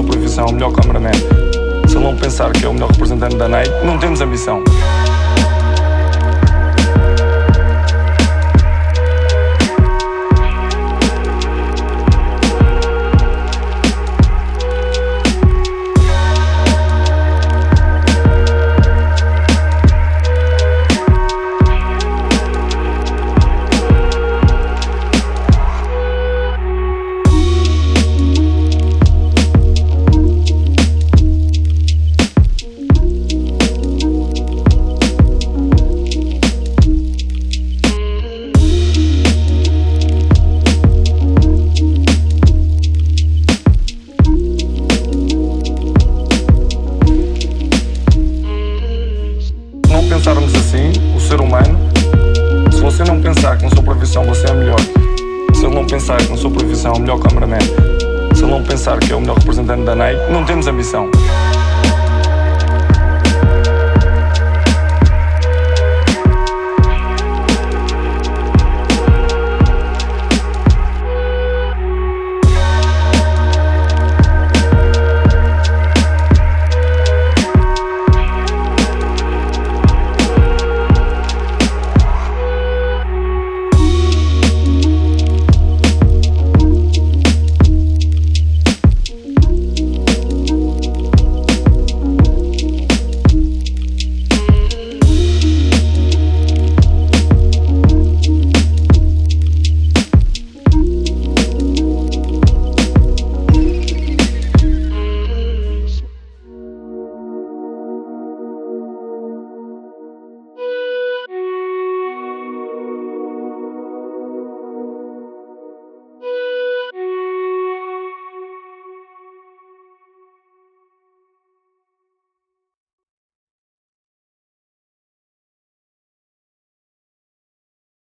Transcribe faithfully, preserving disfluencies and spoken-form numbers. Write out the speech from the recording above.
profissão é o melhor cameraman, se ele não pensar que é o melhor representante da Nike, não temos ambição. Pensarmos assim, o ser humano, se você não pensar que na sua profissão você é melhor, se ele não pensar que na sua profissão é o melhor cameraman, se ele não pensar que é o melhor representante da Nike, não temos ambição.